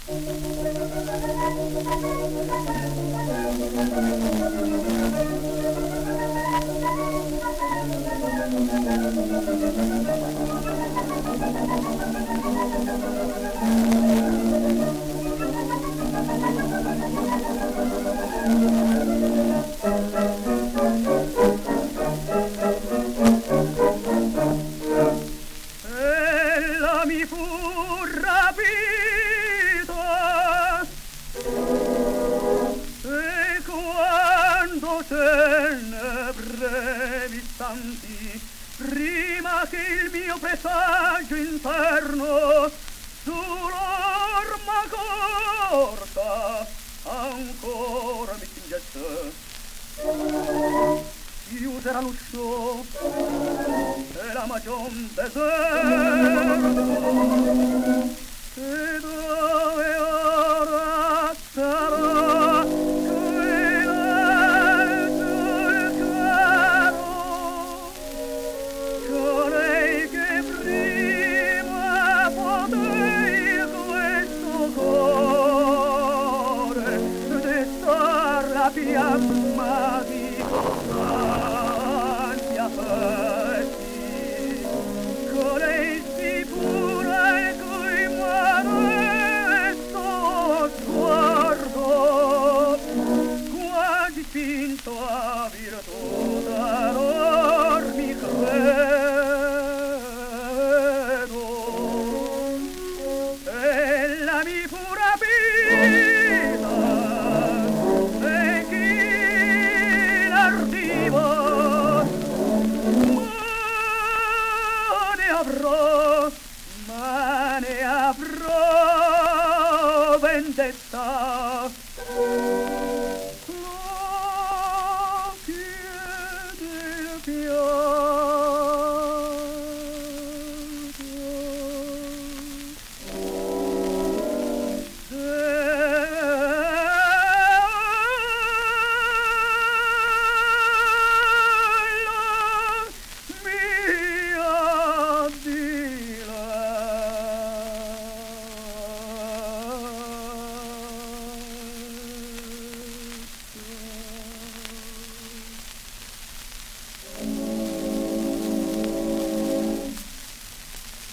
Ella mi fu rapita e quando tenebre mi stanti prima che il mio presagio interno sull'orma corta ancora mi tingesse chiusera l'uscio e la magion deserto e dove ora sarà quell'alto il caro colei che prima potei questo cuore destar la fiamma di ansia fetti colei si pura e cui modesto sguardo quasi finto a virtù d'amor mi credo ella mi fu rapita e chi l'ardivo ma ne avrò vendetta